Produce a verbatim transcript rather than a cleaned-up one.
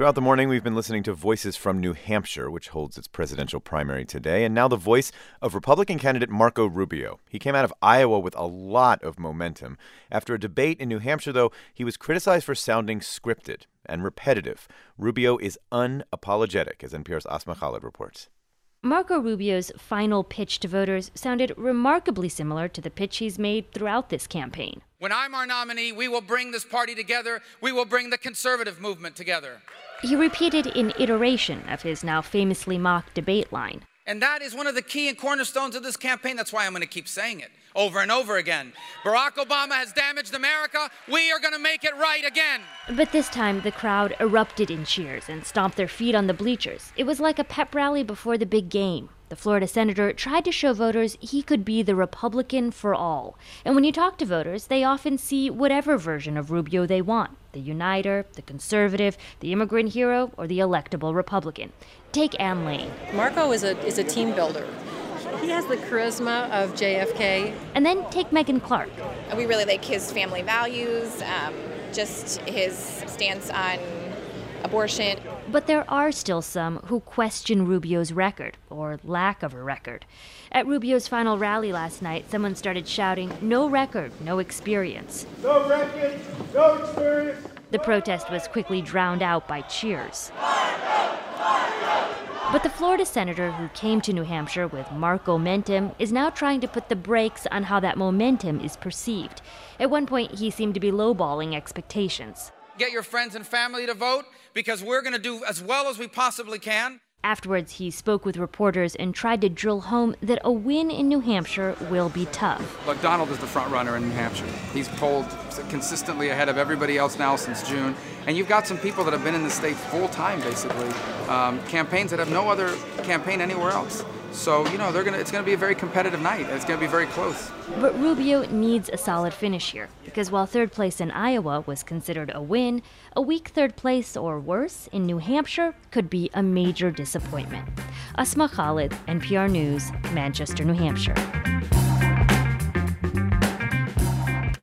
Throughout the morning, we've been listening to Voices from New Hampshire, which holds its presidential primary today, and now the voice of Republican candidate Marco Rubio. He came out of Iowa with a lot of momentum. After a debate in New Hampshire, though, he was criticized for sounding scripted and repetitive. Rubio is unapologetic, as N P R's Asma Khalid reports. Marco Rubio's final pitch to voters sounded remarkably similar to the pitch he's made throughout this campaign. When I'm our nominee, we will bring this party together. We will bring the conservative movement together. He repeated an iteration of his now famously mocked debate line. And that is one of the key and cornerstones of this campaign. That's why I'm going to keep saying it over and over again. Barack Obama has damaged America. We are going to make it right again. But this time, the crowd erupted in cheers and stomped their feet on the bleachers. It was like a pep rally before the big game. The Florida senator tried to show voters he could be the Republican for all. And when you talk to voters, they often see whatever version of Rubio they want. The uniter, the conservative, the immigrant hero, or the electable Republican. Take Ann Lane. Marco is a is a team builder. He has the charisma of J F K. And then take Megan Clark. We really like his family values, um, just his stance on abortion. But there are still some who question Rubio's record, or lack of a record. At Rubio's final rally last night, someone started shouting, "No record, no experience." No record, no experience. The protest was quickly drowned out by cheers. But the Florida senator who came to New Hampshire with Marco momentum is now trying to put the brakes on how that momentum is perceived. At one point, he seemed to be lowballing expectations. Get your friends and family to vote because we're going to do as well as we possibly can. Afterwards, he spoke with reporters and tried to drill home that a win in New Hampshire will be tough. Look, Donald is the front runner in New Hampshire. He's polled consistently ahead of everybody else now since June. And you've got some people that have been in the state full time, basically, um, campaigns that have no other campaign anywhere else. So, you know, they're gonna. It's going to be a very competitive night. It's going to be very close. But Rubio needs a solid finish here, because while third place in Iowa was considered a win, a weak third place or worse in New Hampshire could be a major disappointment. Asma Khalid, N P R News, Manchester, New Hampshire.